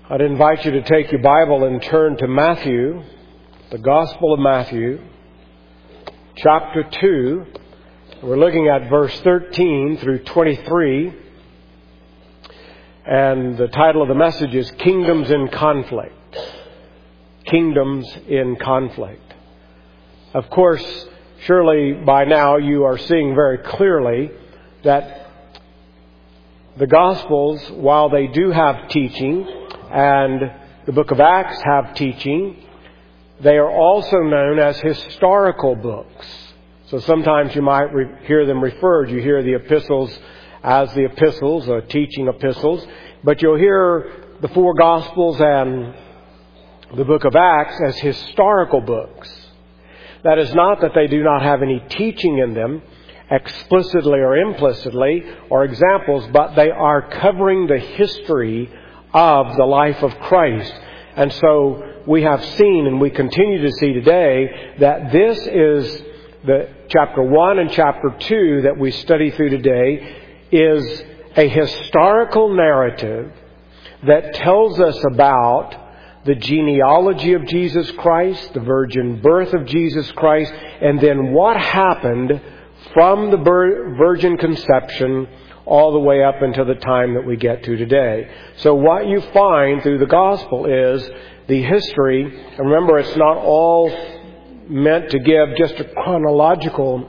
I'd invite you to take your Bible and turn to Matthew, the Gospel of Matthew, chapter 2. We're looking at verse 13 through 23. And the title of the message is Kingdoms in Conflict. Kingdoms in Conflict. Of course, surely by now you are seeing very clearly that the Gospels, while they do have teaching, and the book of Acts have teaching, they are also known as historical books. So sometimes you might hear them referred. You hear the epistles as the epistles, or teaching epistles. But you'll hear the four Gospels and the book of Acts as historical books. That is not that they do not have any teaching in them, explicitly or implicitly, or examples, but they are covering the history of the life of Christ. And so we have seen, and we continue to see today, that this is the chapter 1 and chapter 2 that we study through today is a historical narrative that tells us about the genealogy of Jesus Christ, the virgin birth of Jesus Christ, and then what happened from the virgin conception all the way up until the time that we get to today. So what you find through the gospel is the history. And remember, it's not all meant to give just a chronological,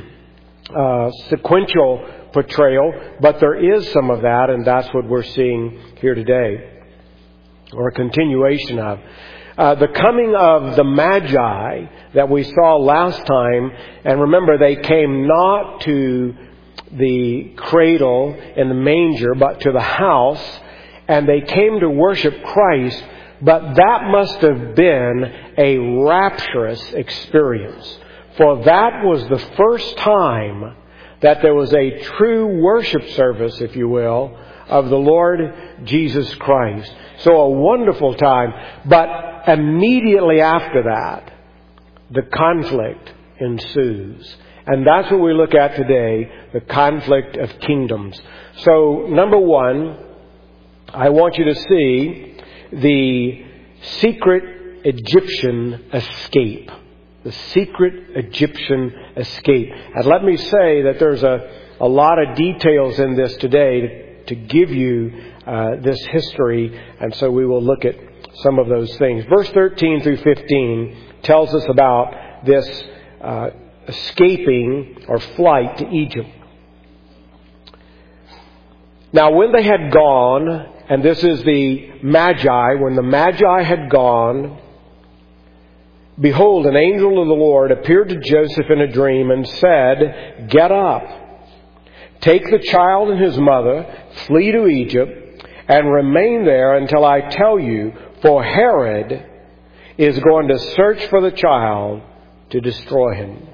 sequential portrayal, but there is some of that, and that's what we're seeing here today, or a continuation of. The coming of the Magi that we saw last time, and remember, they came not to the cradle in the manger, but to the house, and they came to worship Christ, but that must have been a rapturous experience. For that was the first time that there was a true worship service, if you will, of the Lord Jesus Christ. So a wonderful time. But immediately after that, the conflict ensues. And that's what we look at today, the conflict of kingdoms. So, number one, I want you to see the secret Egyptian escape. The secret Egyptian escape. And let me say that there's a lot of details in this today to give you this history, and so we will look at some of those things. Verse 13 through 15 tells us about this escaping or flight to Egypt. Now when they had gone, and this is the Magi, when the Magi had gone, behold, an angel of the Lord appeared to Joseph in a dream and said, "Get up, take the child and his mother, flee to Egypt, and remain there until I tell you, for Herod is going to search for the child to destroy him."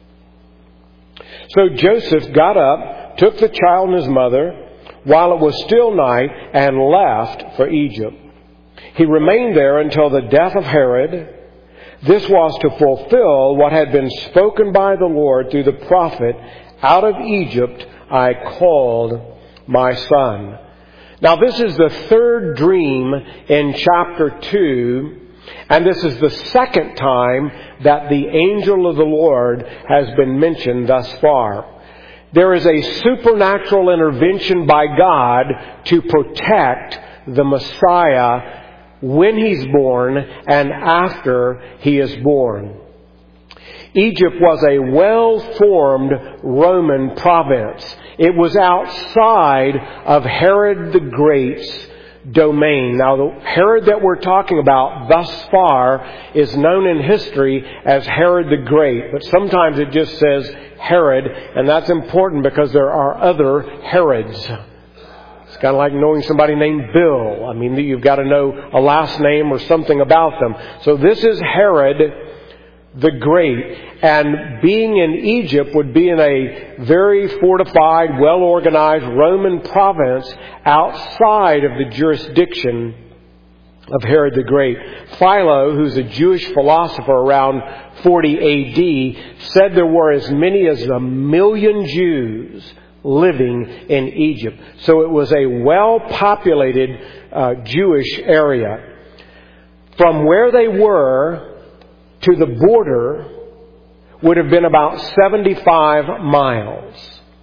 So Joseph got up, took the child and his mother, while it was still night, and left for Egypt. He remained there until the death of Herod. This was to fulfill what had been spoken by the Lord through the prophet, "Out of Egypt I called my son." Now this is the third dream in chapter 2, and this is the second time that the angel of the Lord has been mentioned thus far. There is a supernatural intervention by God to protect the Messiah when he's born and after he is born. Egypt was a well-formed Roman province. It was outside of Herod the Great's domain. Now, the Herod that we're talking about thus far is known in history as Herod the Great, but sometimes it just says Herod, and that's important because there are other Herods. It's kind of like knowing somebody named Bill. I mean, you've got to know a last name or something about them. So this is Herod the Great. And being in Egypt would be in a very fortified, well-organized Roman province outside of the jurisdiction of Herod the Great. Philo, who's a Jewish philosopher around 40 A.D., said there were as many as 1 million Jews living in Egypt. So it was a well-populated Jewish area. From where they were to the border would have been about 75 miles.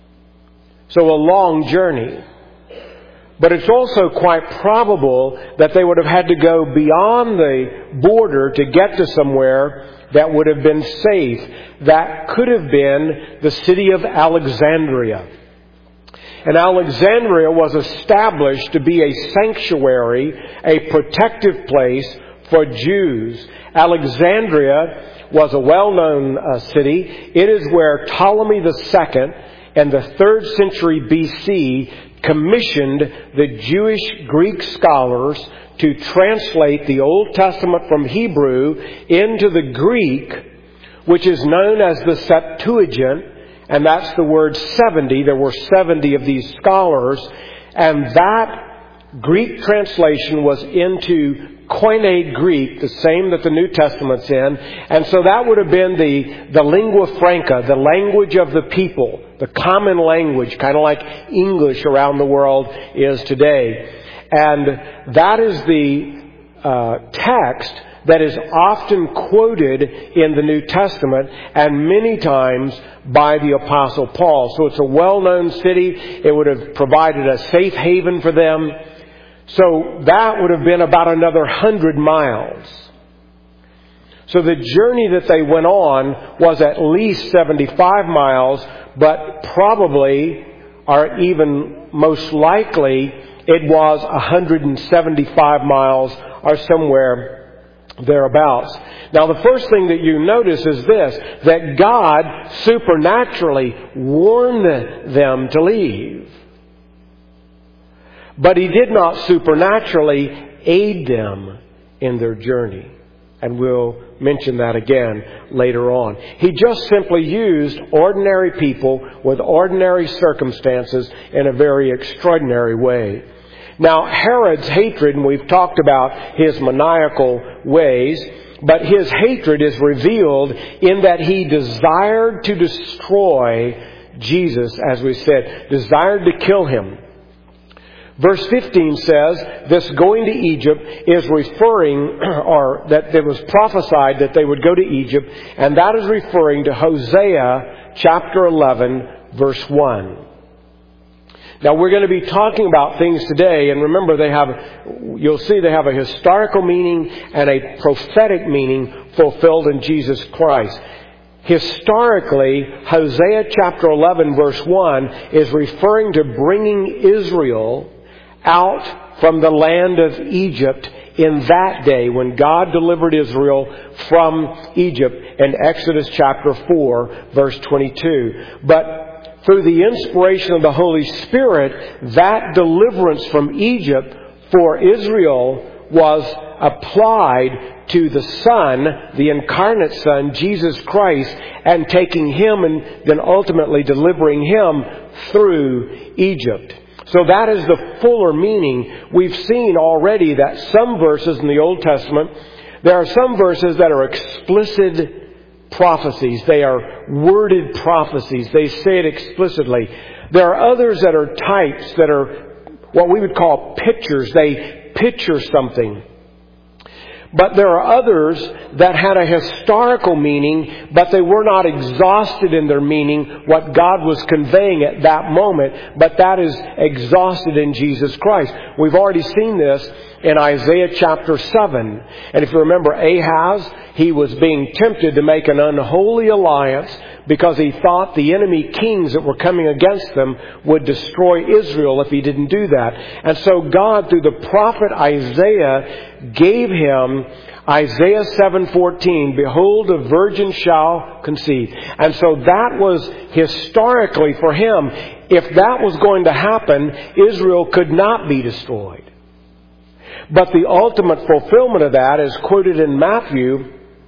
So a long journey. But it's also quite probable that they would have had to go beyond the border to get to somewhere that would have been safe. That could have been the city of Alexandria. And Alexandria was established to be a sanctuary, a protective place for Jews. Alexandria was a well-known city. It is where Ptolemy II in the 3rd century BC commissioned the Jewish Greek scholars to translate the Old Testament from Hebrew into the Greek, which is known as the Septuagint, and that's the word 70. There were 70 of these scholars, and that Greek translation was into Koine Greek, the same that the New Testament's in. And so that would have been the lingua franca, the language of the people, the common language, kind of like English around the world is today. And that is the text that is often quoted in the New Testament and many times by the Apostle Paul. So it's a well-known city. It would have provided a safe haven for them. So that would have been about another 100 miles. So the journey that they went on was at least 75 miles, but probably, or even most likely, it was 175 miles or somewhere thereabouts. Now the first thing that you notice is this, that God supernaturally warned them to leave. But He did not supernaturally aid them in their journey. And we'll mention that again later on. He just simply used ordinary people with ordinary circumstances in a very extraordinary way. Now, Herod's hatred, and we've talked about his maniacal ways, but his hatred is revealed in that he desired to destroy Jesus, as we said, desired to kill Him. Verse 15 says, this going to Egypt is referring, or that it was prophesied that they would go to Egypt, and that is referring to Hosea chapter 11, verse 1. Now we're going to be talking about things today, and remember you'll see they have a historical meaning and a prophetic meaning fulfilled in Jesus Christ. Historically, Hosea chapter 11 verse 1 is referring to bringing Israel out from the land of Egypt in that day when God delivered Israel from Egypt in Exodus chapter 4 verse 22. But through the inspiration of the Holy Spirit, that deliverance from Egypt for Israel was applied to the Son, the incarnate Son, Jesus Christ, and taking Him and then ultimately delivering Him through Egypt. So that is the fuller meaning. We've seen already that some verses in the Old Testament, there are some verses that are explicit prophecies. They are worded prophecies. They say it explicitly. There are others that are types, that are what we would call pictures. They picture something. But there are others that had a historical meaning, but they were not exhausted in their meaning, what God was conveying at that moment, but that is exhausted in Jesus Christ. We've already seen this in Isaiah chapter 7. And if you remember Ahaz, he was being tempted to make an unholy alliance because he thought the enemy kings that were coming against them would destroy Israel if he didn't do that. And so God, through the prophet Isaiah, gave him Isaiah 7:14, behold, a virgin shall conceive. And so that was historically for him. If that was going to happen, Israel could not be destroyed. But the ultimate fulfillment of that, as quoted in Matthew,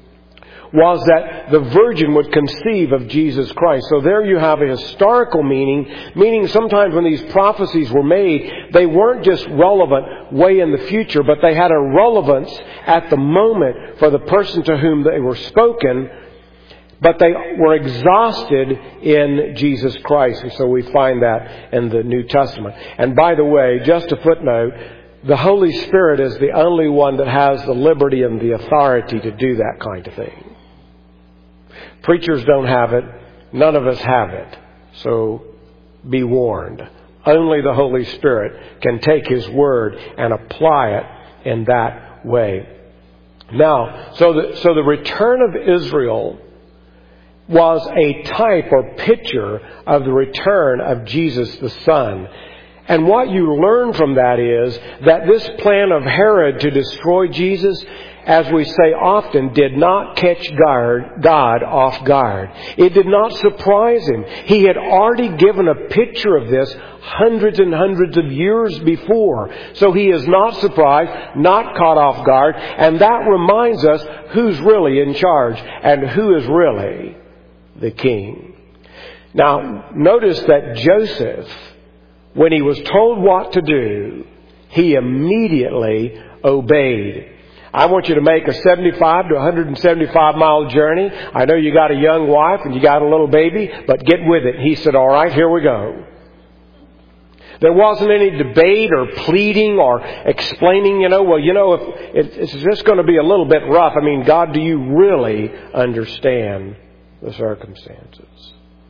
was that the virgin would conceive of Jesus Christ. So there you have a historical meaning sometimes when these prophecies were made, they weren't just relevant way in the future, but they had a relevance at the moment for the person to whom they were spoken. but they were exhausted in Jesus Christ. And so we find that in the New Testament. And by the way, just a footnote, the Holy Spirit is the only one that has the liberty and the authority to do that kind of thing. Preachers don't have it. None of us have it. So be warned. Only the Holy Spirit can take His Word and apply it in that way. Now, so the return of Israel was a type or picture of the return of Jesus the Son. And what you learn from that is that this plan of Herod to destroy Jesus, as we say often, did not catch God off guard. It did not surprise Him. He had already given a picture of this hundreds and hundreds of years before. So He is not surprised, not caught off guard, and that reminds us who's really in charge and who is really the king. Now, notice that Joseph, when he was told what to do, he immediately obeyed. I want you to make a 75 to 175 mile journey. I know you got a young wife and you got a little baby, but get with it. He said, all right, here we go. There wasn't any debate or pleading or explaining, if it's just going to be a little bit rough. I mean, God, do you really understand the circumstances?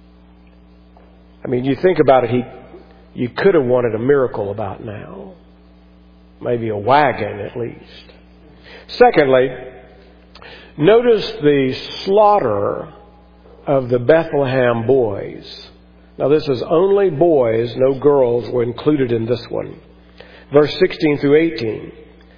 I mean, you think about it, you could have wanted a miracle about now. Maybe a wagon at least. Secondly, notice the slaughter of the Bethlehem boys. Now this is only boys, no girls were included in this one. Verse 16 through 18.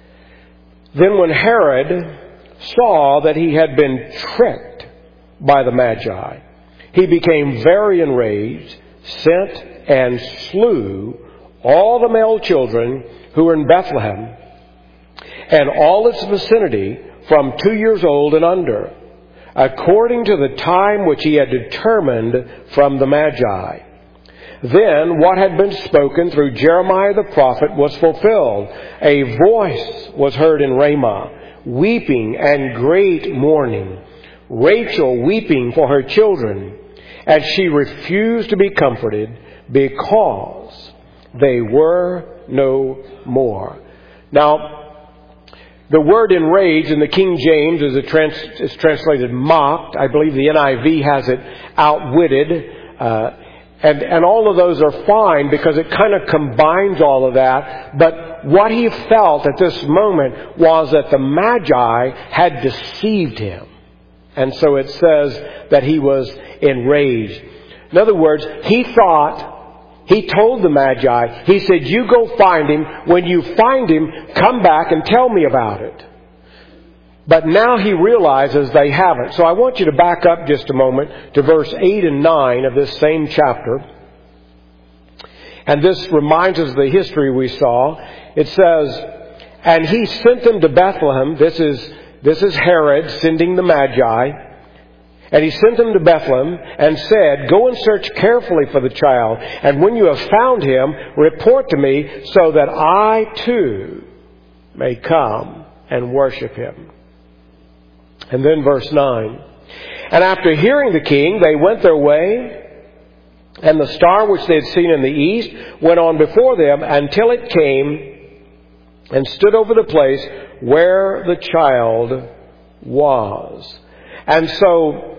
Then when Herod saw that he had been tricked by the Magi, he became very enraged, sent and slew all the male children who were in Bethlehem and all its vicinity from 2 years old and under, according to the time which he had determined from the Magi. Then what had been spoken through Jeremiah the prophet was fulfilled. A voice was heard in Ramah, weeping and great mourning, Rachel weeping for her children, and she refused to be comforted because they were no more. Now, the word enraged in the King James is translated mocked. I believe the NIV has it outwitted. And all of those are fine because it kind of combines all of that. But what he felt at this moment was that the Magi had deceived him. And so it says that he was enraged. In other words, he told the Magi, he said, you go find him. When you find him, come back and tell me about it. But now he realizes they haven't. So I want you to back up just a moment to verse 8 and 9 of this same chapter. And this reminds us of the history we saw. It says, and he sent them to Bethlehem. This is Herod sending the Magi. And he sent them to Bethlehem and said, go and search carefully for the child. And when you have found him, report to me so that I too may come and worship him. And then verse 9. And after hearing the king, they went their way, and the star which they had seen in the east went on before them until it came and stood over the place where the child was. And so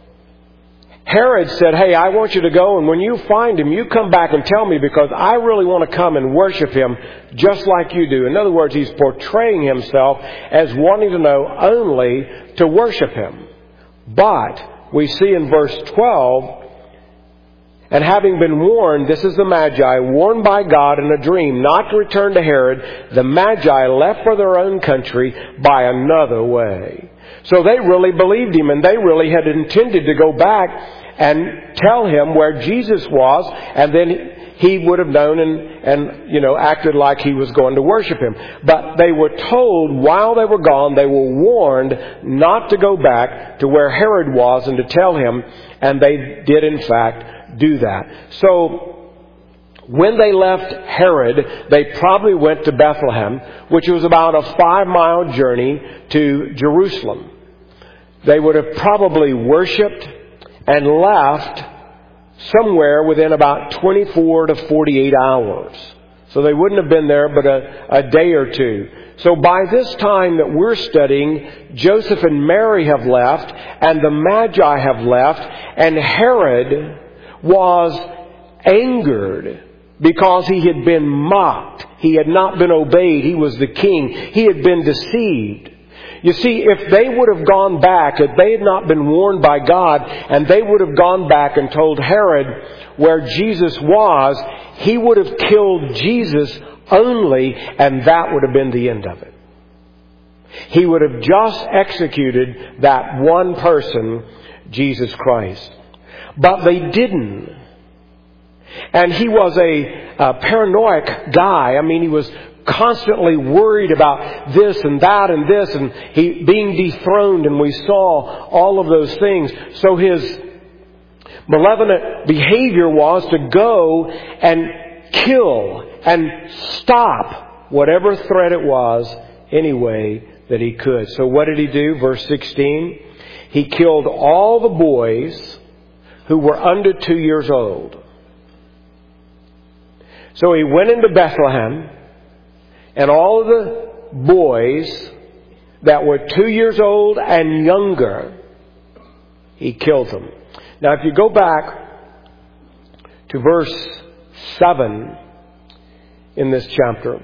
Herod said, hey, I want you to go, and when you find him, you come back and tell me because I really want to come and worship him just like you do. In other words, he's portraying himself as wanting to know only to worship him. But we see in verse 12, and having been warned, this is the Magi, warned by God in a dream not to return to Herod, the Magi left for their own country by another way. So they really believed him, and they really had intended to go back and tell him where Jesus was, and then he would have known and acted like he was going to worship him. But they were told while they were gone, they were warned not to go back to where Herod was and to tell him, and they did in fact do that. So when they left Herod, they probably went to Bethlehem, which was about a 5-mile journey to Jerusalem. They would have probably worshipped and left somewhere within about 24 to 48 hours. So they wouldn't have been there but a day or two. So by this time that we're studying, Joseph and Mary have left, and the Magi have left, and Herod was angered because he had been mocked. He had not been obeyed. He was the king. He had been deceived. You see, if they would have gone back, if they had not been warned by God, and they would have gone back and told Herod where Jesus was, he would have killed Jesus only, and that would have been the end of it. He would have just executed that one person, Jesus Christ. But they didn't. And he was a paranoid guy. I mean, he was constantly worried about this and that and this, and he being dethroned, and we saw all of those things. So his malevolent behavior was to go and kill and stop whatever threat it was any way that he could. So what did he do? Verse 16. He killed all the boys who were under 2 years old. So he went into Bethlehem, and all of the boys that were 2 years old and younger, he killed them. Now if you go back to verse 7 in this chapter,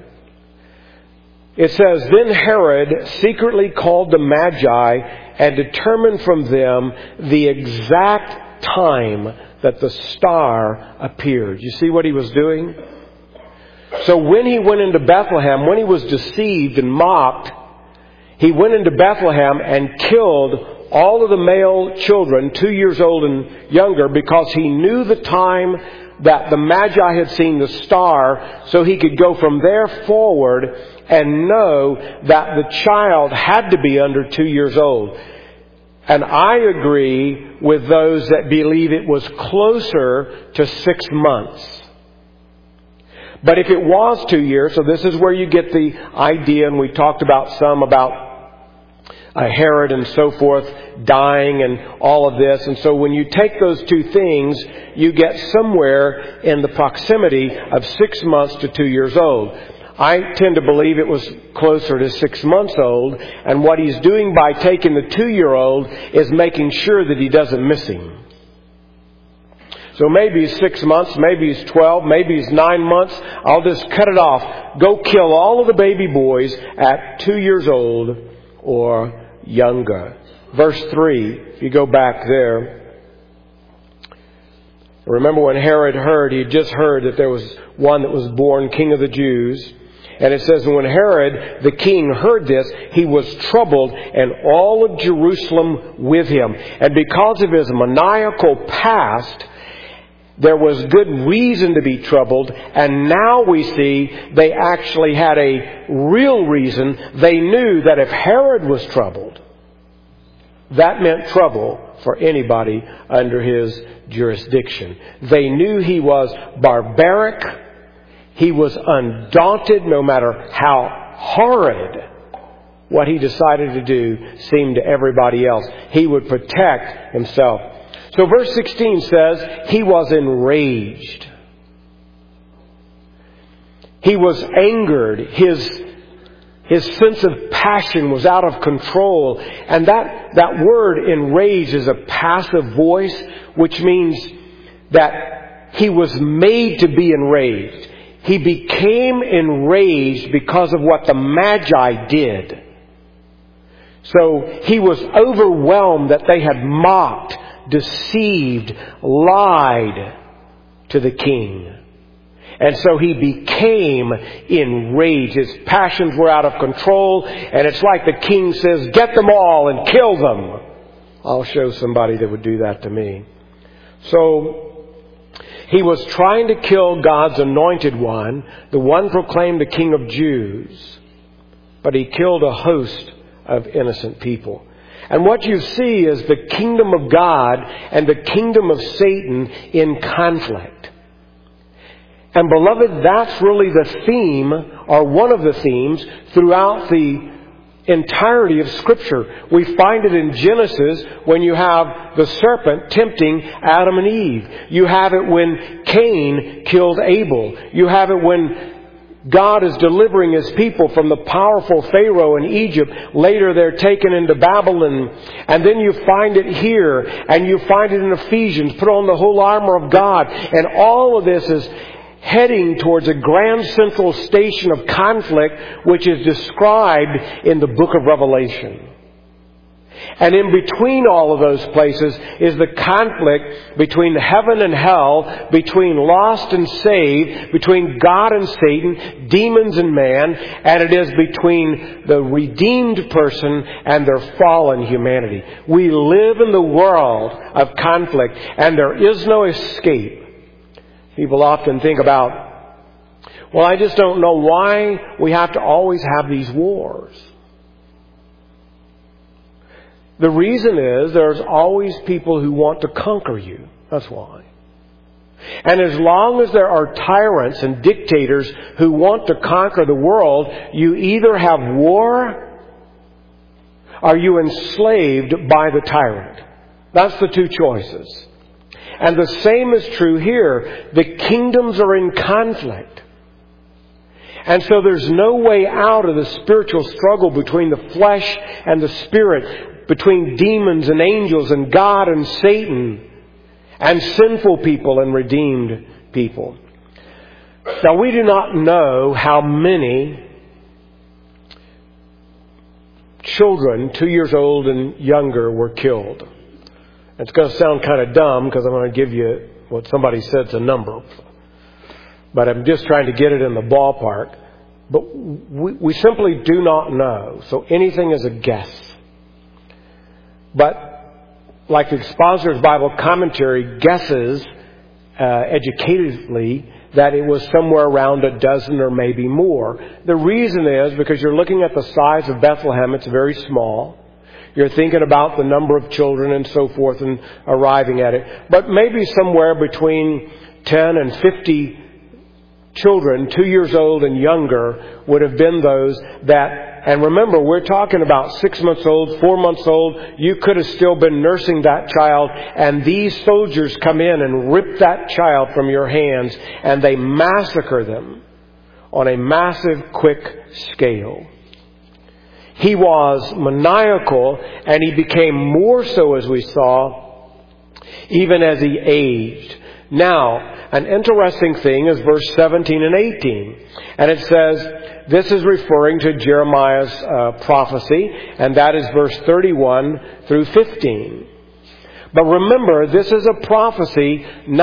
it says, Then Herod secretly called the Magi and determined from them the exact time that the star appeared. You see what he was doing? So when he went into Bethlehem, when he was deceived and mocked, he went into Bethlehem and killed all of the male children, 2 years old and younger, because he knew the time that the Magi had seen the star, so he could go from there forward and know that the child had to be under 2 years old. And I agree with those that believe it was closer to 6 months. But if it was 2 years, so this is where you get the idea, and we talked about some about Herod and so forth dying and all of this. And so when you take those two things, you get somewhere in the proximity of 6 months to 2 years old. I tend to believe it was closer to 6 months old, and what he's doing by taking the 2-year-old is making sure that he doesn't miss him. So maybe he's 6 months, maybe he's 12, maybe he's 9 months. I'll just cut it off. Go kill all of the baby boys at 2 years old or younger. Verse 3, if you go back there. Remember when Herod heard, he had just heard that there was one that was born King of the Jews. And it says, when Herod the king heard this, he was troubled, and all of Jerusalem with him. And because of his maniacal past, there was good reason to be troubled, and now we see they actually had a real reason. They knew that if Herod was troubled, that meant trouble for anybody under his jurisdiction. They knew he was barbaric. He was undaunted, no matter how horrid what he decided to do seemed to everybody else. He would protect himself. So verse 16 says, he was enraged. He was angered. His sense of passion was out of control. And that word enraged is a passive voice, which means that he was made to be enraged. He became enraged because of what the Magi did. So he was overwhelmed that they had mocked, deceived, lied to the king. And so he became enraged. His passions were out of control. And it's like the king says, get them all and kill them. I'll show somebody that would do that to me. So he was trying to kill God's anointed one, the one proclaimed the King of Jews. But he killed a host of innocent people. And what you see is the kingdom of God and the kingdom of Satan in conflict. And beloved, that's really the theme, or one of the themes, throughout the entirety of Scripture. We find it in Genesis when you have the serpent tempting Adam and Eve. You have it when Cain killed Abel. You have it when God is delivering His people from the powerful Pharaoh in Egypt. Later they're taken into Babylon. And then you find it here, and you find it in Ephesians. Put on the whole armor of God. And all of this is heading towards a grand central station of conflict, which is described in the book of Revelation. And in between all of those places is the conflict between heaven and hell, between lost and saved, between God and Satan, demons and man, and it is between the redeemed person and their fallen humanity. We live in the world of conflict, and there is no escape. People often think about, well, I just don't know why we have to always have these wars. The reason is there's always people who want to conquer you. That's why. And as long as there are tyrants and dictators who want to conquer the world, you either have war or you enslaved by the tyrant. That's the two choices. And the same is true here. The kingdoms are in conflict. And so there's no way out of the spiritual struggle between the flesh and the spirit, between demons and angels and God and Satan, and sinful people and redeemed people. Now, we do not know how many children 2 years old and younger were killed. It's going to sound kind of dumb because I'm going to give you what somebody said's a number. But I'm just trying to get it in the ballpark. But we simply do not know. So anything is a guess. But like the Expositor's Bible Commentary guesses educatively that it was somewhere around a dozen or maybe more. The reason is because you're looking at the size of Bethlehem. It's very small. You're thinking about the number of children and so forth and arriving at it. But maybe somewhere between 10 and 50 children, 2 years old and younger, would have been those that, and remember, we're talking about 6 months old, 4 months old. You could have still been nursing that child, and these soldiers come in and rip that child from your hands, and they massacre them on a massive, quick scale. He was maniacal, and he became more so, as we saw, even as he aged. Now, an interesting thing is verse 17 and 18. And it says, this is referring to Jeremiah's prophecy, and that is verse 31 through 15. But remember, this is a prophecy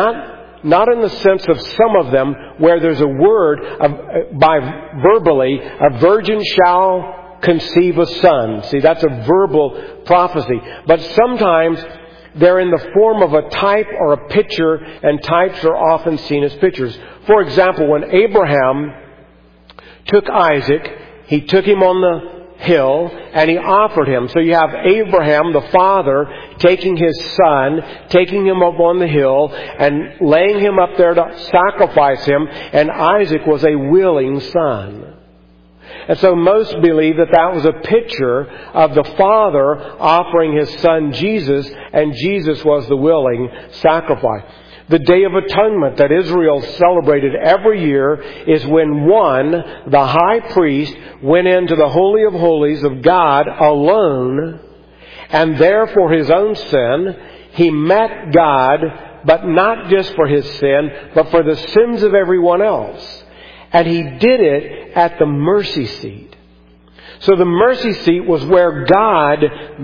not in the sense of some of them where there's a word by verbally, a virgin shall conceive a son. See, that's a verbal prophecy. But sometimes they're in the form of a type or a picture, and types are often seen as pictures. For example, when Abraham took Isaac, he took him on the hill and he offered him. So you have Abraham, the father, taking his son, taking him up on the hill and laying him up there to sacrifice him, and Isaac was a willing son. And so most believe that that was a picture of the Father offering His Son Jesus, and Jesus was the willing sacrifice. The Day of Atonement that Israel celebrated every year is when one, the high priest, went into the Holy of Holies of God alone, and there for his own sin, he met God, but not just for his sin, but for the sins of everyone else. And he did it at the mercy seat. So the mercy seat was where God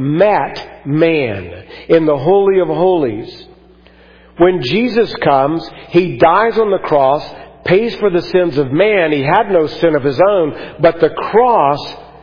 met man in the Holy of Holies. When Jesus comes, He dies on the cross, pays for the sins of man. He had no sin of His own, but the cross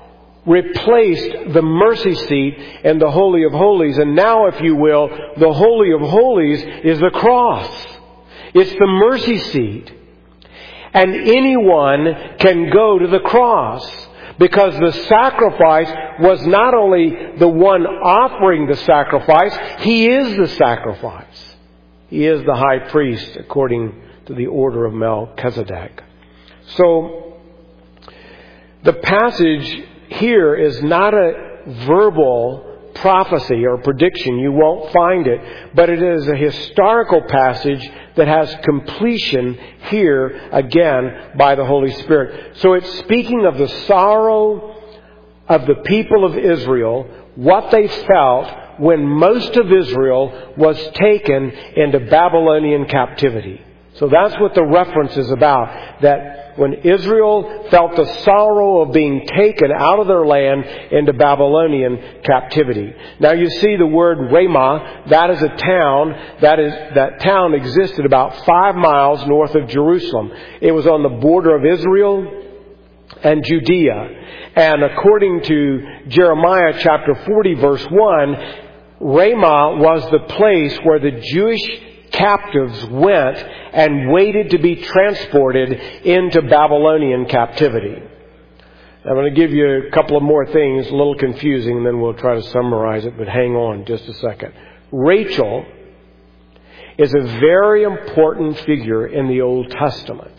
replaced the mercy seat in the Holy of Holies. And now, if you will, the Holy of Holies is the cross. It's the mercy seat. And anyone can go to the cross, because the sacrifice was not only the one offering the sacrifice, He is the sacrifice. He is the high priest according to the order of Melchizedek. So the passage here is not a verbal prophecy or prediction. You won't find it. But it is a historical passage that has completion here again by the Holy Spirit. So it's speaking of the sorrow of the people of Israel, what they felt when most of Israel was taken into Babylonian captivity. So that's what the reference is about. That when Israel felt the sorrow of being taken out of their land into Babylonian captivity. Now you see the word Ramah, that is a town, that town existed about 5 miles north of Jerusalem. It was on the border of Israel and Judea. And according to Jeremiah chapter 40 verse 1, Ramah was the place where the Jewish captives went and waited to be transported into Babylonian captivity. I'm going to give you a couple of more things, a little confusing, and then we'll try to summarize it, but hang on just a second. Rachel is a very important figure in the Old Testament.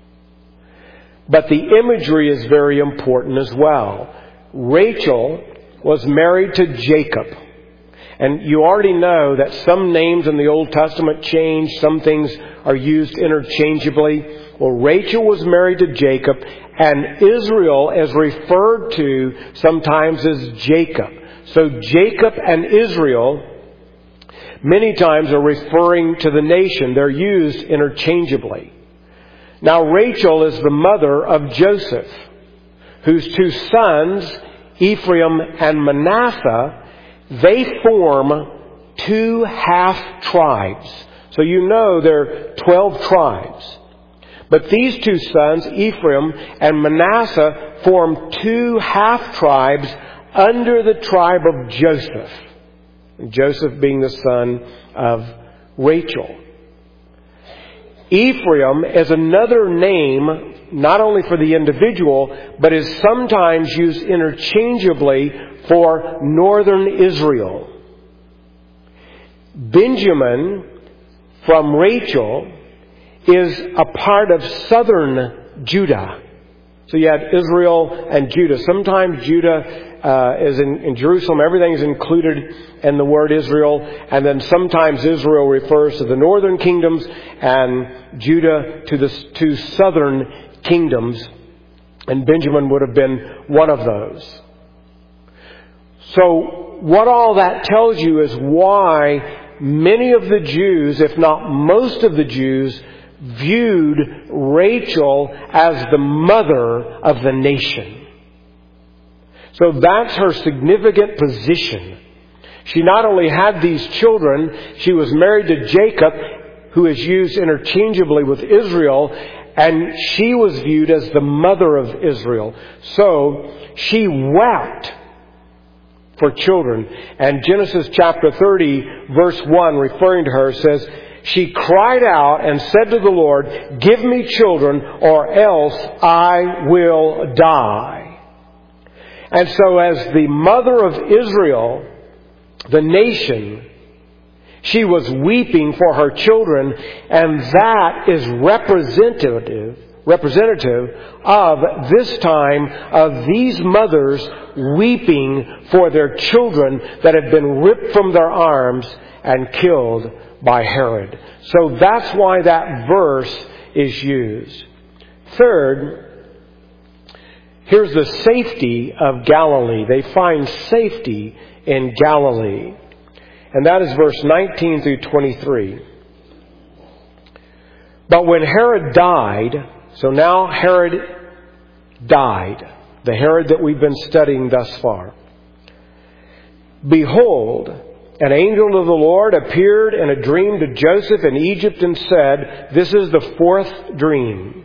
But the imagery is very important as well. Rachel was married to Jacob. And you already know that some names in the Old Testament change. Some things are used interchangeably. Well, Rachel was married to Jacob, and Israel is referred to sometimes as Jacob. So Jacob and Israel many times are referring to the nation. They're used interchangeably. Now, Rachel is the mother of Joseph, whose 2 sons, Ephraim and Manasseh, they form 2 half-tribes. So you know there are 12 tribes. But these 2 sons, Ephraim and Manasseh, form 2 half-tribes under the tribe of Joseph. Joseph being the son of Rachel. Ephraim is another name, not only for the individual, but is sometimes used interchangeably for northern Israel. Benjamin, from Rachel, is a part of southern Judah. So you had Israel and Judah. Sometimes Judah is in Jerusalem. Everything is included in the word Israel. And then sometimes Israel refers to the northern kingdoms and Judah to the 2 southern kingdoms. And Benjamin would have been one of those. So what all that tells you is why many of the Jews, if not most of the Jews, viewed Rachel as the mother of the nation. So that's her significant position. She not only had these children, she was married to Jacob, who is used interchangeably with Israel, and she was viewed as the mother of Israel. So she wept for children. And Genesis chapter 30, verse 1, referring to her, says, she cried out and said to the Lord, give me children or else I will die. And so as the mother of Israel, the nation, she was weeping for her children, and that is representative of this time of these mothers weeping for their children that had been ripped from their arms and killed by Herod. So that's why that verse is used. Third, here's the safety of Galilee. They find safety in Galilee. And that is verse 19 through 23. But when Herod died, so now Herod died, the Herod that we've been studying thus far. Behold, an angel of the Lord appeared in a dream to Joseph in Egypt and said, this is the 4th dream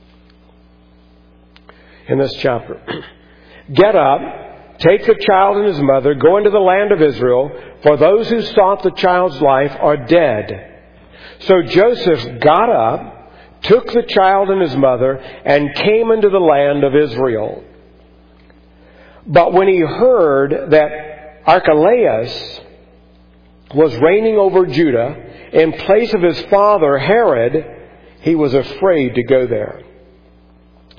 in this chapter. Get up, take the child and his mother, go into the land of Israel, for those who sought the child's life are dead. So Joseph got up, took the child and his mother, and came into the land of Israel. But when he heard that Archelaus was reigning over Judah in place of his father Herod, he was afraid to go there.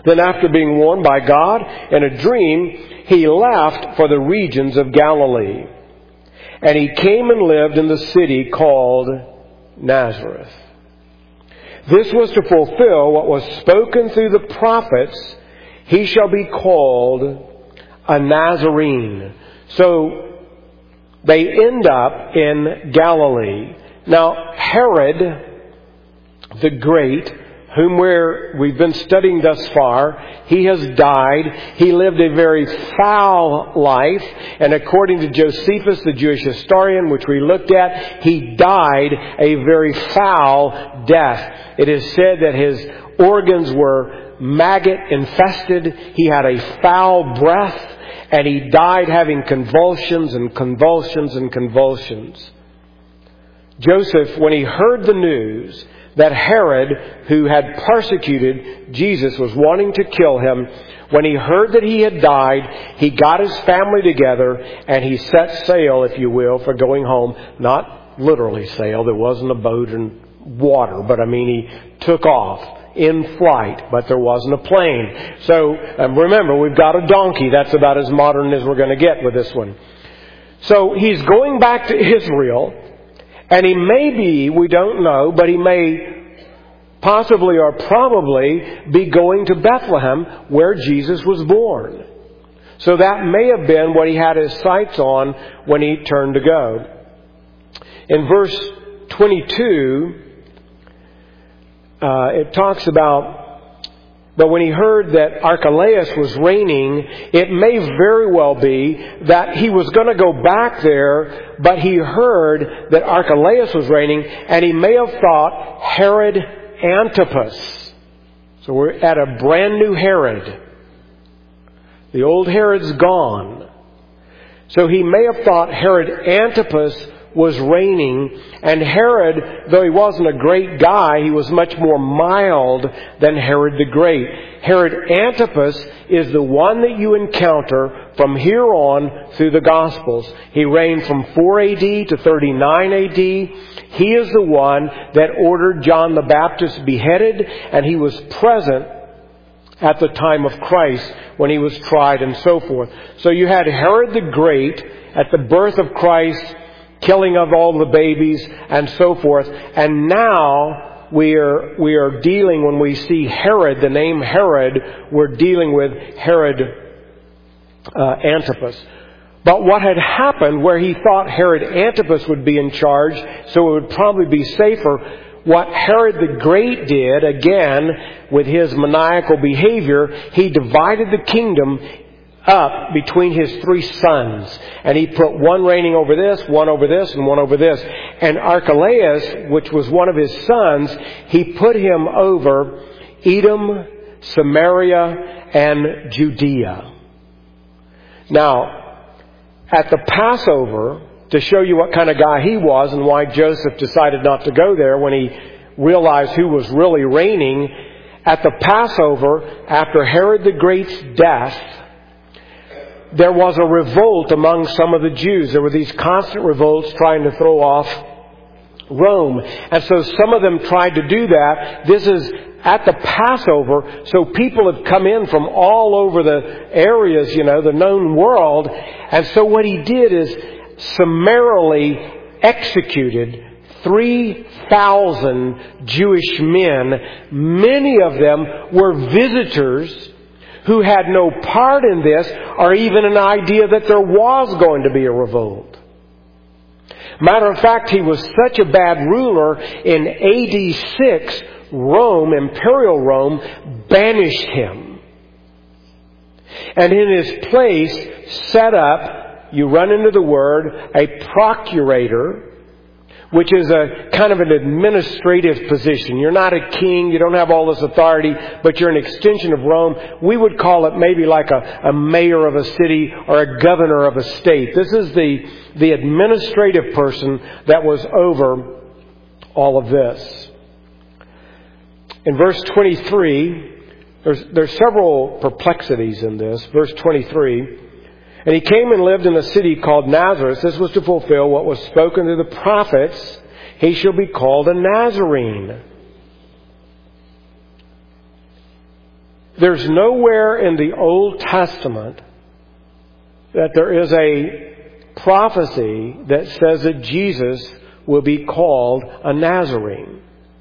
Then after being warned by God in a dream, he left for the regions of Galilee. And he came and lived in the city called Nazareth. This was to fulfill what was spoken through the prophets. He shall be called a Nazarene. So they end up in Galilee. Now, Herod the Great, whom we've been studying thus far, he has died. He lived a very foul life. And according to Josephus, the Jewish historian, which we looked at, he died a very foul death. It is said that his organs were maggot infested. He had a foul breath. And he died having convulsions and convulsions and convulsions. Joseph, when he heard the news that Herod, who had persecuted Jesus, was wanting to kill him, when he heard that he had died, he got his family together and he set sail, if you will, for going home. Not literally sail. There wasn't a boat and water, but he took off in flight, but there wasn't a plane. So remember, we've got a donkey. That's about as modern as we're going to get with this one. So he's going back to Israel. And he may be, we don't know, but he may possibly or probably be going to Bethlehem where Jesus was born. So that may have been what he had his sights on when he turned to go. In verse 22, it talks about, but when he heard that Archelaus was reigning, it may very well be that he was going to go back there, but he heard that Archelaus was reigning, and he may have thought Herod Antipas. So we're at a brand new Herod. The old Herod's gone. So he may have thought Herod Antipas was reigning, and Herod, though he wasn't a great guy, he was much more mild than Herod the Great. Herod Antipas is the one that you encounter from here on through the Gospels. He reigned from 4 AD to 39 AD. He is the one that ordered John the Baptist beheaded, and he was present at the time of Christ when he was tried and so forth. So you had Herod the Great at the birth of Christ, killing of all the babies and so forth. And now we are dealing, when we see Herod, the name Herod, we're dealing with Herod Antipas. But what had happened where he thought Herod Antipas would be in charge, so it would probably be safer, what Herod the Great did, again, with his maniacal behavior, he divided the kingdom up between his 3 sons. And he put one reigning over this, one over this, and one over this. And Archelaus, which was one of his sons, he put him over Edom, Samaria, and Judea. Now, at the Passover, to show you what kind of guy he was and why Joseph decided not to go there when he realized who was really reigning, at the Passover, after Herod the Great's death, there was a revolt among some of the Jews. There were these constant revolts trying to throw off Rome. And so some of them tried to do that. This is at the Passover, so people have come in from all over the areas, the known world. And so what he did is summarily executed 3,000 Jewish men. Many of them were visitors who had no part in this or even an idea that there was going to be a revolt. Matter of fact, he was such a bad ruler, in AD 6, Rome, Imperial Rome, banished him. And in his place set up, you run into the word, a procurator, which is a kind of an administrative position. You're not a king, you don't have all this authority, but you're an extension of Rome. We would call it maybe like a mayor of a city or a governor of a state. This is the administrative person that was over all of this. In verse 23, there's several perplexities in this. Verse 23, and he came and lived in a city called Nazareth. This was to fulfill what was spoken through the prophets. He shall be called a Nazarene. There's nowhere in the Old Testament that there is a prophecy that says that Jesus will be called a Nazarene.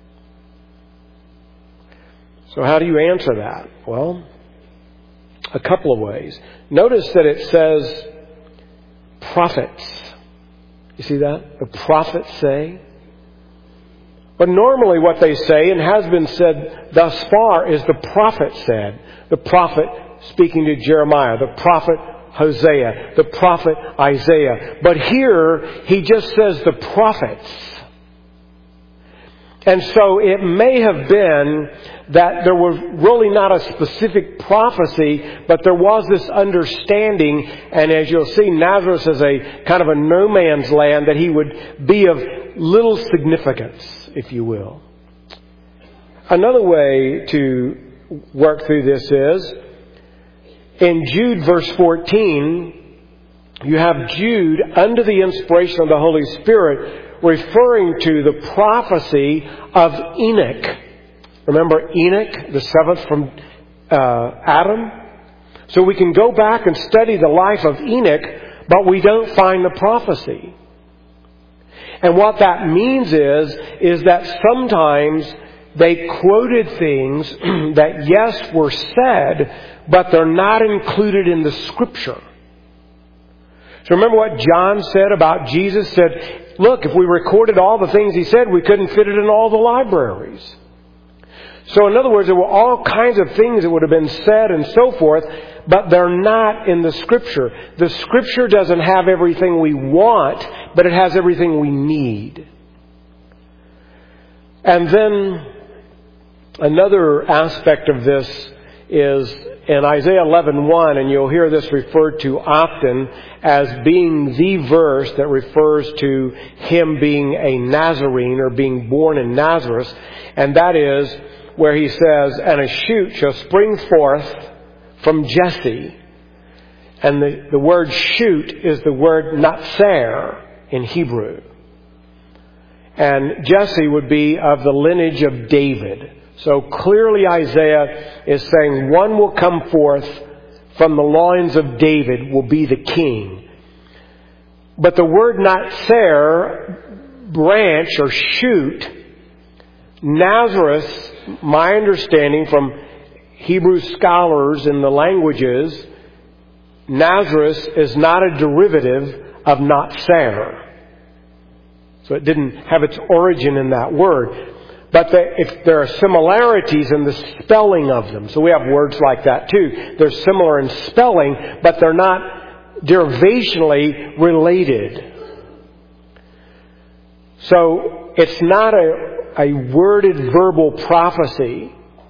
So how do you answer that? Well, a couple of ways. Notice that it says prophets. You see that? The prophets say. But normally what they say, and has been said thus far, is the prophet said. The prophet speaking to Jeremiah. The prophet Hosea. The prophet Isaiah. But here, he just says the prophets. And so it may have been that there was really not a specific prophecy, but there was this understanding, and as you'll see, Nazareth is a kind of a no man's land, that he would be of little significance, if you will. Another way to work through this is, in Jude verse 14, you have Jude, under the inspiration of the Holy Spirit, referring to the prophecy of Enoch. Remember Enoch, the seventh from Adam? So we can go back and study the life of Enoch, but we don't find the prophecy. And what that means is that sometimes they quoted things that, yes, were said, but they're not included in the Scripture. So remember what John said about Jesus? Said, look, if we recorded all the things he said, we couldn't fit it in all the libraries. So in other words, there were all kinds of things that would have been said and so forth, but they're not in the Scripture. The Scripture doesn't have everything we want, but it has everything we need. And then another aspect of this is in Isaiah 11:1, and you'll hear this referred to often as being the verse that refers to him being a Nazarene or being born in Nazareth. And that is where he says, and a shoot shall spring forth from Jesse. And the word shoot is the word natser in Hebrew. And Jesse would be of the lineage of David. So clearly Isaiah is saying one will come forth from the loins of David, will be the king. But the word natser, branch or shoot, Nazareth, my understanding from Hebrew scholars in the languages, Nazareth is not a derivative of natser. So it didn't have its origin in that word. But if there are similarities in the spelling of them. So we have words like that too. They're similar in spelling, but they're not derivationally related. So it's not a worded verbal prophecy.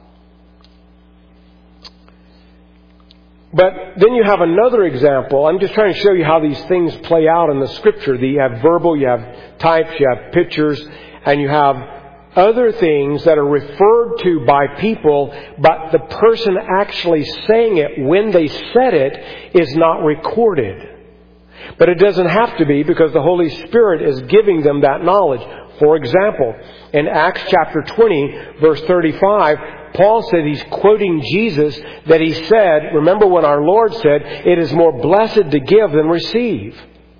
But then you have another example. I'm just trying to show you how these things play out in the Scripture. You have verbal, you have types, you have pictures, and you have other things that are referred to by people, but the person actually saying it when they said it is not recorded. But it doesn't have to be, because the Holy Spirit is giving them that knowledge. For example, in Acts chapter 20, verse 35, Paul said he's quoting Jesus, that he said, remember when our Lord said, it is more blessed to give than receive.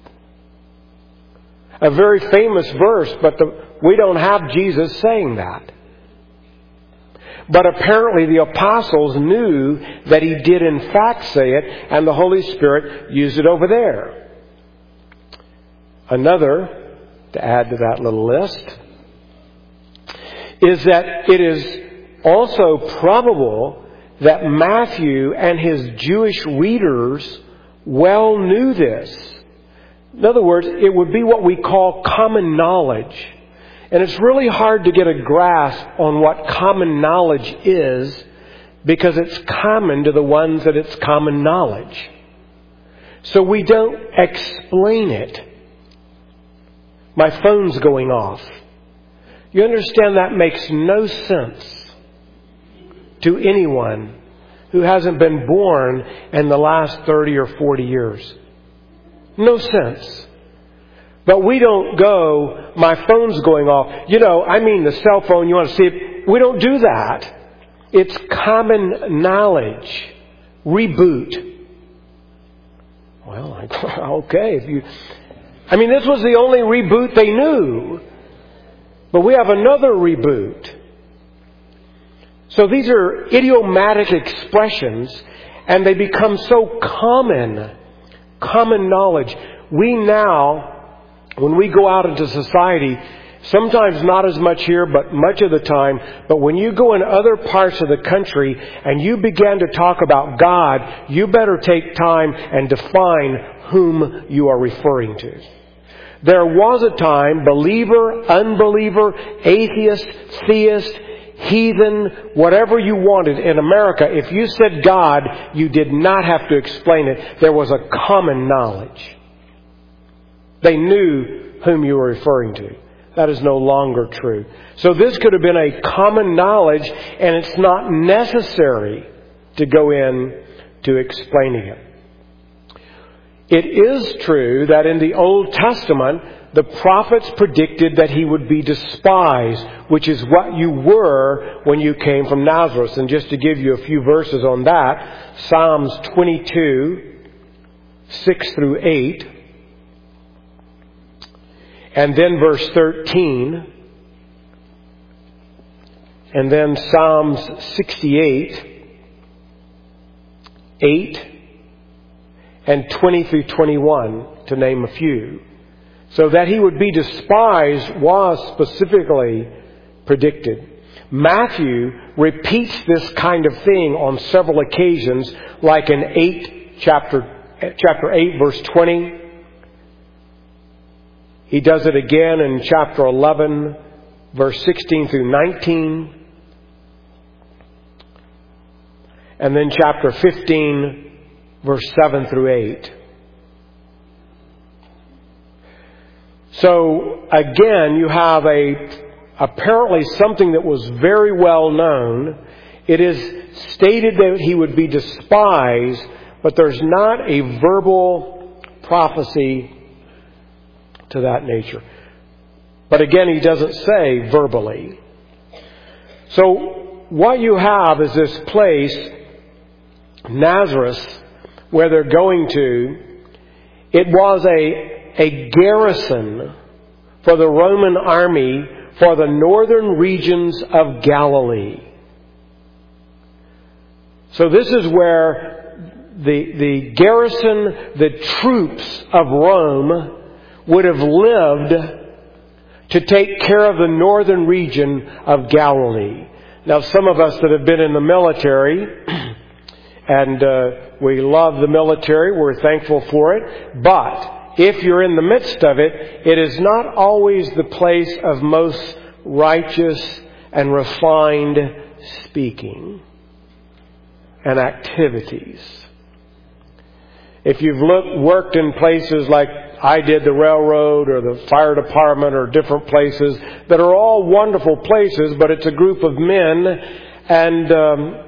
A very famous verse, but we don't have Jesus saying that. But apparently the apostles knew that he did in fact say it, and the Holy Spirit used it over there. Another, to add to that little list, is that it is also probable that Matthew and his Jewish readers well knew this. In other words, it would be what we call common knowledge. And it's really hard to get a grasp on what common knowledge is, because it's common to the ones that it's common knowledge. So we don't explain it. My phone's going off. You understand that makes no sense to anyone who hasn't been born in the last 30 or 40 years. No sense. But we don't go, my phone's going off. The cell phone, you want to see it. We don't do that. It's common knowledge. Reboot. Well, okay. This was the only reboot they knew. But we have another reboot. So these are idiomatic expressions, and they become so common knowledge. We now, when we go out into society, sometimes not as much here, but much of the time, but when you go in other parts of the country and you begin to talk about God, you better take time and define whom you are referring to. There was a time, believer, unbeliever, atheist, theist, heathen, whatever you wanted in America, if you said God, you did not have to explain it. There was a common knowledge. They knew whom you were referring to. That is no longer true. So this could have been a common knowledge, and it's not necessary to go in to explaining it. It is true that in the Old Testament, the prophets predicted that he would be despised, which is what you were when you came from Nazareth. And just to give you a few verses on that, Psalms 22, 6 through 8, and then verse 13, and then Psalms 68, 8, and 20 through 21, to name a few. So that he would be despised was specifically predicted. Matthew repeats this kind of thing on several occasions, like in chapter 8, verse 20. He does it again in chapter 11, verse 16 through 19. And then chapter 15, verse 7 through 8. So again, you have apparently something that was very well known. It is stated that he would be despised, but there's not a verbal prophecy to that nature. But again, he doesn't say verbally. So what you have is this place, Nazareth, where they're going to. It was a garrison for the Roman army for the northern regions of Galilee. So this is where the garrison, the troops of Rome would have lived to take care of the northern region of Galilee. Now, some of us that have been in the military, and we love the military, we're thankful for it, but if you're in the midst of it, it is not always the place of most righteous and refined speaking and activities. If you've worked in places like I did, the railroad or the fire department or different places that are all wonderful places, but it's a group of men, and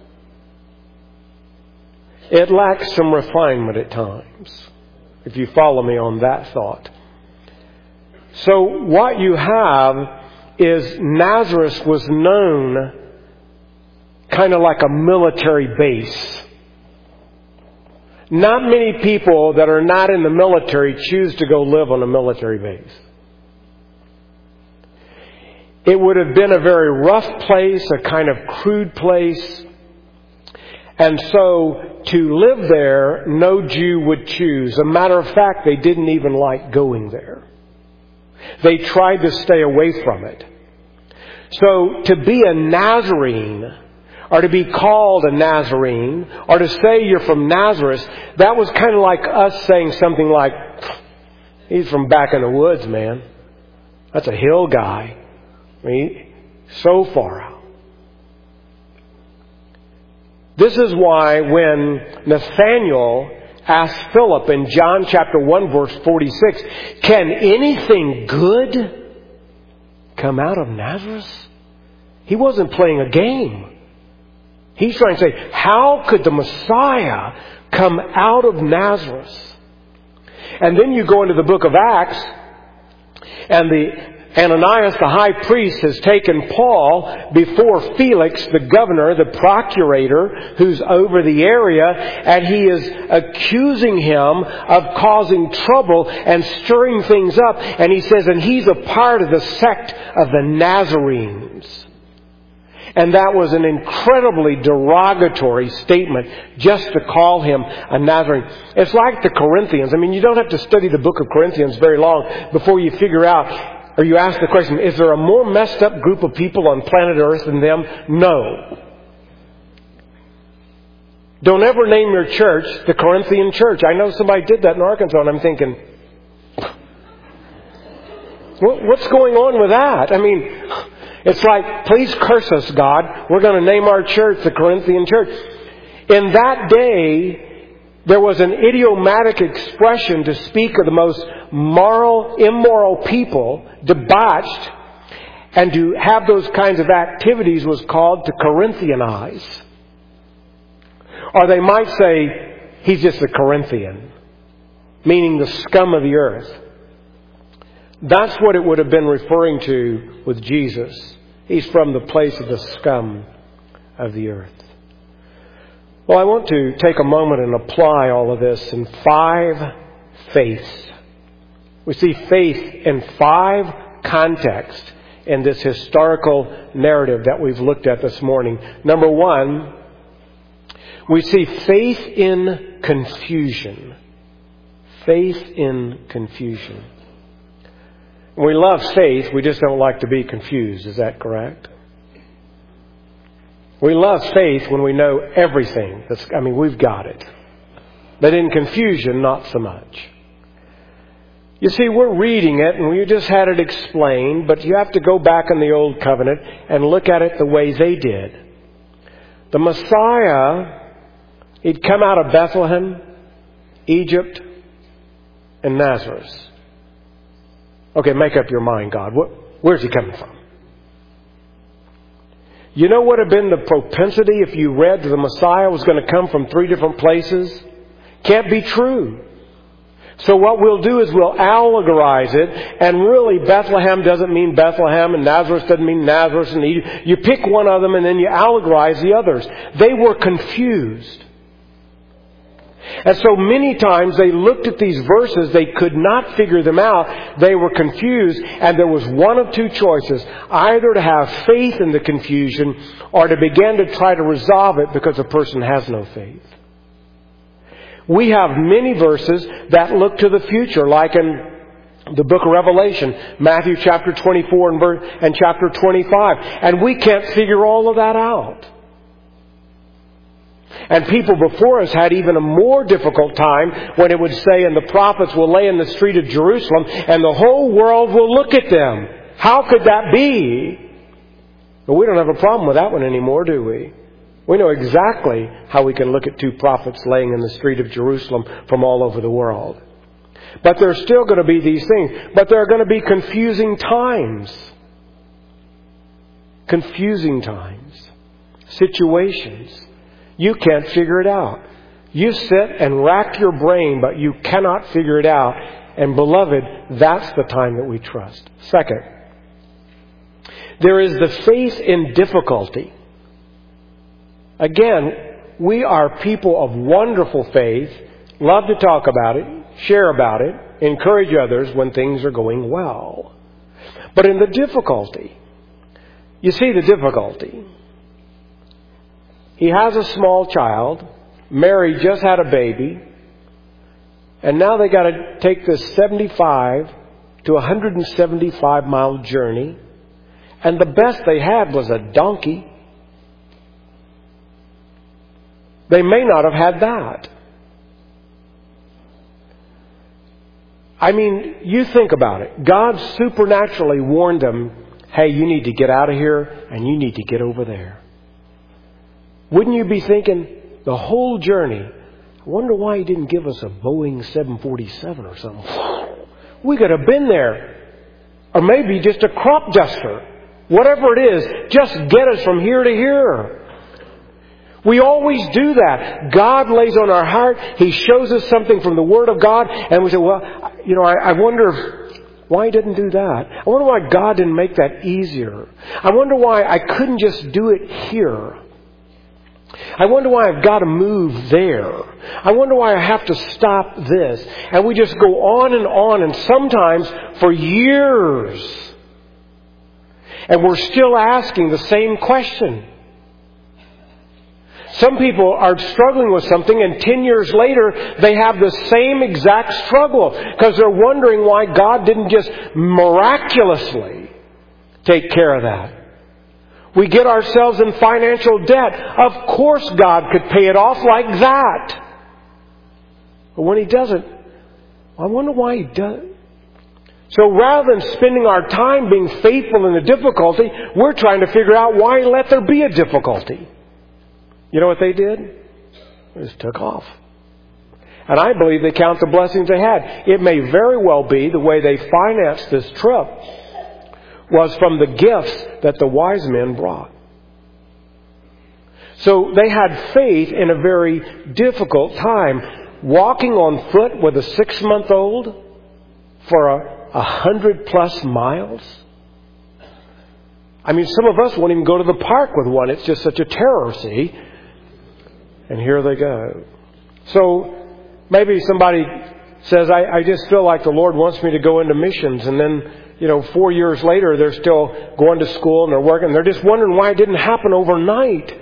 it lacks some refinement at times, if you follow me on that thought. So what you have is Nazareth was known kind of like a military base. Not many people that are not in the military choose to go live on a military base. It would have been a very rough place, a kind of crude place. And so to live there, no Jew would choose. As a matter of fact, they didn't even like going there. They tried to stay away from it. So to be a Nazarene, or to be called a Nazarene, or to say you're from Nazareth, that was kind of like us saying something like, he's from back in the woods, man. That's a hill guy. I mean, so far out. This is why when Nathanael asked Philip in John chapter 1 verse 46, can anything good come out of Nazareth? He wasn't playing a game. He's trying to say, how could the Messiah come out of Nazareth? And then you go into the book of Acts, and Ananias, the high priest, has taken Paul before Felix, the governor, the procurator, who's over the area, and he is accusing him of causing trouble and stirring things up. And he says, and he's a part of the sect of the Nazarenes. And that was an incredibly derogatory statement just to call him a Nazarene. It's like the Corinthians. I mean, you don't have to study the book of Corinthians very long before you figure out, or you ask the question, is there a more messed up group of people on planet Earth than them? No. Don't ever name your church the Corinthian church. I know somebody did that in Arkansas, and I'm thinking, what's going on with that? I mean, it's like, please curse us, God. We're going to name our church the Corinthian church. In that day, there was an idiomatic expression to speak of the most immoral people, debauched, and to have those kinds of activities was called to Corinthianize. Or they might say, he's just a Corinthian, meaning the scum of the earth. That's what it would have been referring to with Jesus. He's from the place of the scum of the earth. Well, I want to take a moment and apply all of this in 5 faiths. We see faith in 5 contexts in this historical narrative that we've looked at this morning. Number 1, we see faith in confusion. Faith in confusion. We love faith, we just don't like to be confused. Is that correct? We love faith when we know everything. We've got it. But in confusion, not so much. You see, we're reading it and we just had it explained, but you have to go back in the Old Covenant and look at it the way they did. The Messiah, he'd come out of Bethlehem, Egypt, and Nazareth. Okay, make up your mind, God. Where's he coming from? You know what would have been the propensity if you read that the Messiah was going to come from 3 different places? Can't be true. So what we'll do is we'll allegorize it, and really Bethlehem doesn't mean Bethlehem, and Nazareth doesn't mean Nazareth, and you pick one of them and then you allegorize the others. They were confused. And so many times they looked at these verses, they could not figure them out, they were confused, and there was one of 2 choices, either to have faith in the confusion or to begin to try to resolve it because the person has no faith. We have many verses that look to the future, like in the book of Revelation, Matthew chapter 24 and chapter 25, and we can't figure all of that out. And people before us had even a more difficult time when it would say, and the prophets will lay in the street of Jerusalem, and the whole world will look at them. How could that be? But we don't have a problem with that one anymore, do we? We know exactly how we can look at 2 prophets laying in the street of Jerusalem from all over the world. But there's still going to be these things. But there are going to be confusing times. Confusing times. Situations. You can't figure it out. You sit and rack your brain, but you cannot figure it out. And beloved, that's the time that we trust. Second, there is the faith in difficulty. Again, we are people of wonderful faith, love to talk about it, share about it, encourage others when things are going well. But in the difficulty, you see the difficulty. He has a small child. Mary just had a baby. And now they got to take this 75 to 175 mile journey. And the best they had was a donkey. They may not have had that. I mean, you think about it. God supernaturally warned them, hey, you need to get out of here and you need to get over there. Wouldn't you be thinking the whole journey, I wonder why he didn't give us a Boeing 747 or something. We could have been there. Or maybe just a crop duster. Whatever it is, just get us from here to here. We always do that. God lays on our heart. He shows us something from the Word of God. And we say, well, I wonder if why He didn't do that. I wonder why God didn't make that easier. I wonder why I couldn't just do it here. I wonder why I've got to move there. I wonder why I have to stop this. And we just go on, and sometimes for years. And we're still asking the same question. Some people are struggling with something, and 10 years later they have the same exact struggle because they're wondering why God didn't just miraculously take care of that. We get ourselves in financial debt. Of course God could pay it off like that. But when He doesn't, I wonder why He does. So rather than spending our time being faithful in the difficulty, we're trying to figure out why He let there be a difficulty. You know what they did? They just took off. And I believe they count the blessings they had. It may very well be the way they financed this trip was from the gifts that the wise men brought. So they had faith in a very difficult time. Walking on foot with a 6-month-old for 100+ miles. I mean, some of us won't even go to the park with one. It's just such a terror, see? And here they go. So maybe somebody says, I just feel like the Lord wants me to go into missions. And then, 4 years later, they're still going to school and they're working. And they're just wondering why it didn't happen overnight.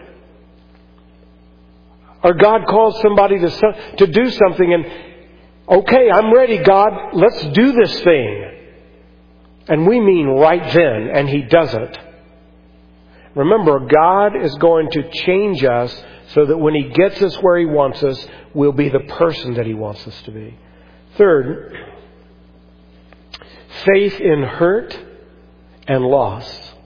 Or God calls somebody to do something and, okay, I'm ready, God, let's do this thing. And we mean right then, and He doesn't. Remember, God is going to change us so that when He gets us where He wants us, we'll be the person that He wants us to be. Third, faith in hurt and loss.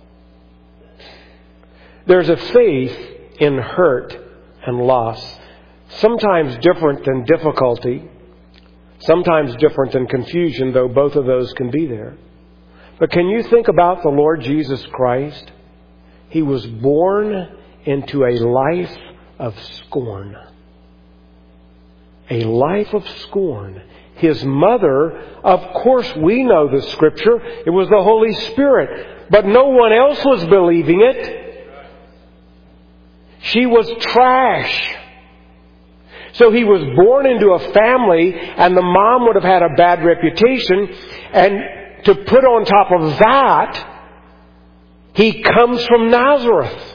There's a faith in hurt and loss. Sometimes different than difficulty. Sometimes different than confusion, though both of those can be there. But can you think about the Lord Jesus Christ? He was born into a life of scorn. A life of scorn. His mother, of course we know the Scripture, it was the Holy Spirit. But no one else was believing it. She was trash. So he was born into a family, and the mom would have had a bad reputation. And to put on top of that, he comes from Nazareth.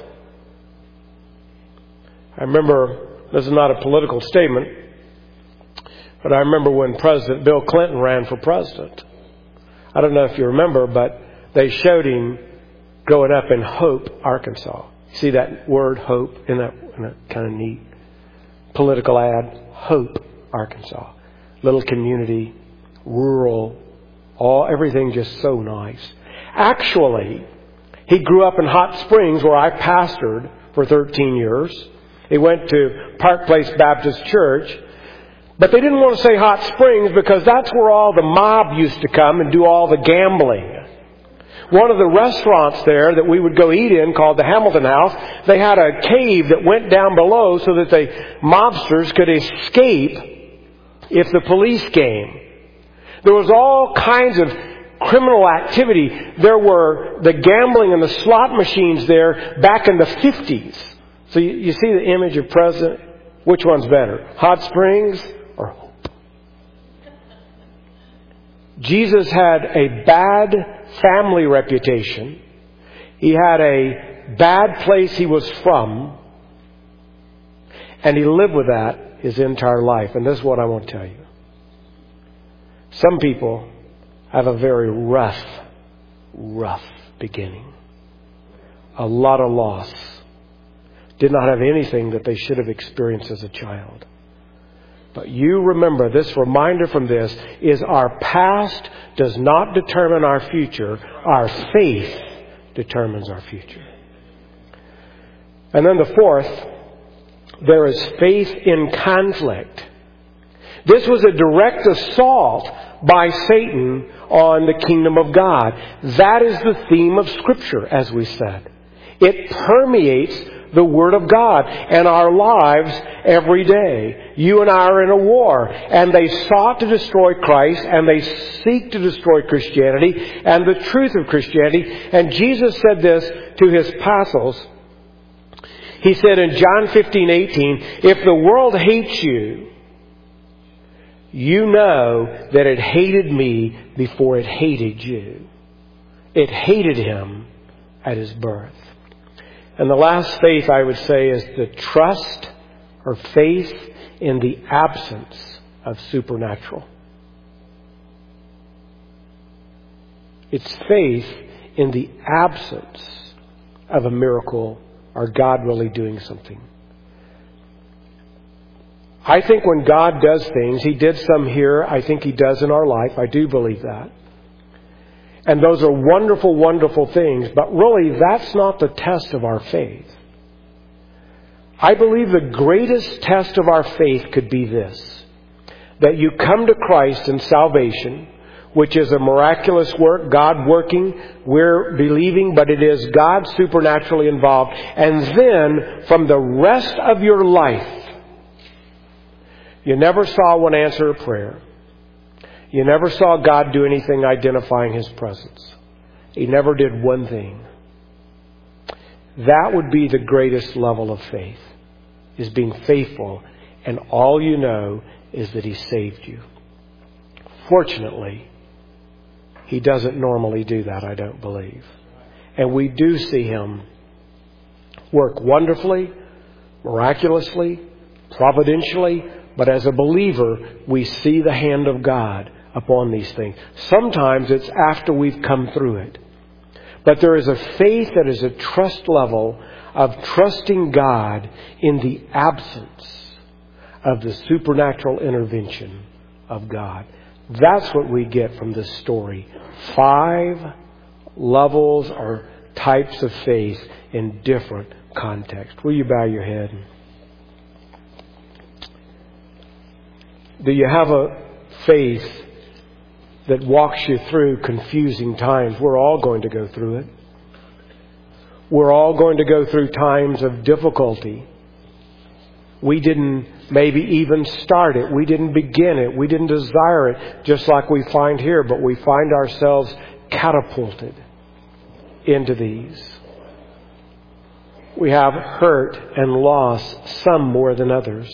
I remember, this is not a political statement, but I remember when President Bill Clinton ran for president. I don't know if you remember, but they showed him growing up in Hope, Arkansas. See that word, hope, in that kind of neat political ad? Hope, Arkansas. Little community, rural, everything just so nice. Actually, he grew up in Hot Springs, where I pastored for 13 years. He went to Park Place Baptist Church. But they didn't want to say Hot Springs because that's where all the mob used to come and do all the gambling. One of the restaurants there that we would go eat in, called the Hamilton House, they had a cave that went down below so that the mobsters could escape if the police came. There was all kinds of criminal activity. There were the gambling and the slot machines there back in the 50s. So you see the image of President. Which one's better? Hot Springs or Hope? Jesus had a bad family reputation. He had a bad place he was from. And he lived with that his entire life. And this is what I want to tell you. Some people have a very rough beginning. A lot of loss. Did not have anything that they should have experienced as a child. But you remember, this reminder from this is our past does not determine our future. Our faith determines our future. And then the fourth, there is faith in conflict. This was a direct assault by Satan on the kingdom of God. That is the theme of Scripture, as we said. It permeates the Word of God and our lives every day. You and I are in a war, and they sought to destroy Christ, and they seek to destroy Christianity and the truth of Christianity. And Jesus said this to His apostles. He said in John 15:18, if the world hates you, you know that it hated me before it hated you. It hated Him at His birth. And the last faith, I would say, is the trust or faith in the absence of supernatural. It's faith in the absence of a miracle or God really doing something. I think when God does things, He did some here, I think He does in our life. I do believe that. And those are wonderful, wonderful things, but really that's not the test of our faith. I believe the greatest test of our faith could be this: that you come to Christ in salvation, which is a miraculous work, God working, we're believing, but it is God supernaturally involved. And then, from the rest of your life, you never saw one answer a prayer. You never saw God do anything identifying His presence. He never did one thing. That would be the greatest level of faith, is being faithful, and all you know is that He saved you. Fortunately, He doesn't normally do that, I don't believe. And we do see Him work wonderfully, miraculously, providentially, but as a believer, we see the hand of God upon these things. Sometimes it's after we've come through it. But there is a faith that is a trust level of trusting God in the absence of the supernatural intervention of God. That's what we get from this story. 5 levels or types of faith in different contexts. Will you bow your head? Do you have a faith that walks you through confusing times? We're all going to go through it. We're all going to go through times of difficulty. We didn't maybe even start it. We didn't begin it. We didn't desire it, just like we find here. But we find ourselves catapulted into these. We have hurt and loss, some more than others.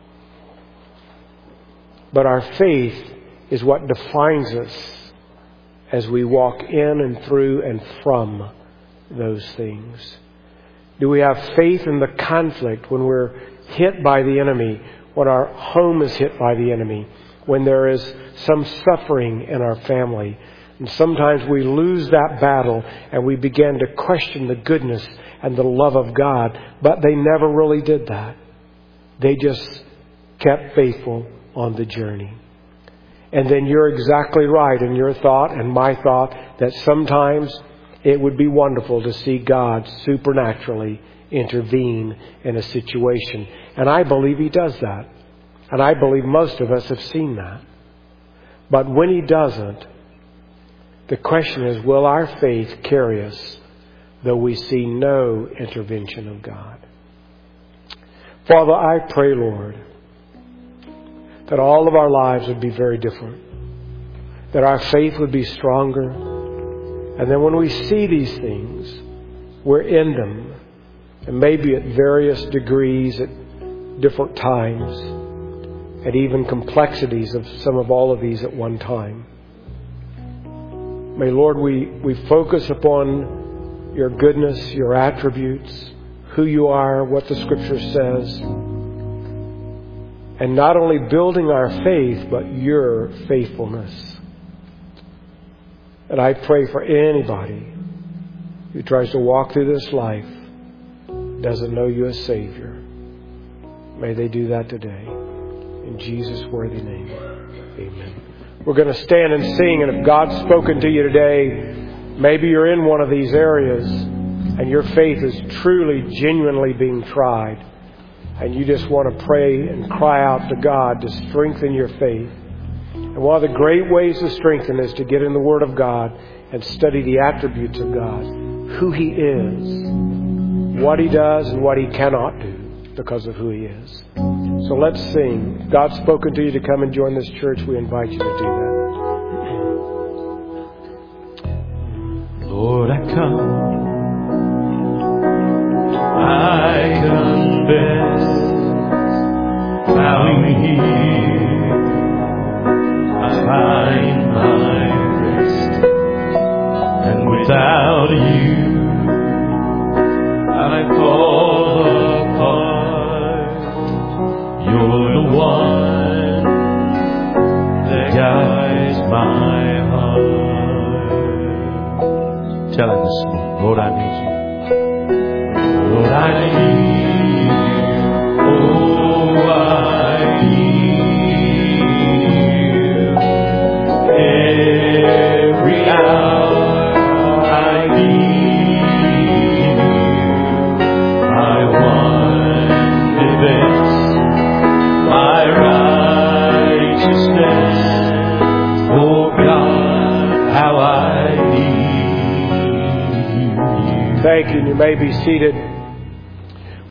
But our faith is what defines us as we walk in and through and from those things. Do we have faith in the conflict when we're hit by the enemy, when our home is hit by the enemy, when there is some suffering in our family? And sometimes we lose that battle and we begin to question the goodness and the love of God. But they never really did that. They just kept faithful on the journey. And then you're exactly right in your thought and my thought that sometimes it would be wonderful to see God supernaturally intervene in a situation. And I believe He does that. And I believe most of us have seen that. But when He doesn't, the question is, will our faith carry us though we see no intervention of God? Father, I pray, Lord, that all of our lives would be very different. That our faith would be stronger. And then when we see these things, we're in them. And maybe at various degrees, at different times. And even complexities of some of all of these at one time. May, Lord, we focus upon Your goodness, Your attributes, who You are, what the Scripture says. And not only building our faith, but Your faithfulness. And I pray for anybody who tries to walk through this life, doesn't know You as Savior. May they do that today. In Jesus' worthy name, amen. We're going to stand and sing, and if God's spoken to you today, maybe you're in one of these areas and your faith is truly, genuinely being tried. And you just want to pray and cry out to God to strengthen your faith. And one of the great ways to strengthen is to get in the Word of God and study the attributes of God. Who He is. what He does and what He cannot do because of who He is. So let's sing. If God's spoken to you to come and join this church, we invite you to do that. Lord, I come. I confess, bowing here, I find my rest, and without you, I fall apart. You're the one that guides my heart. Tell him this, Lord, I need you. Lord, I need you. Oh, I need you. Every hour I need you. My one defense, my righteousness. Oh, God, how I need you. Thank you. You may be seated.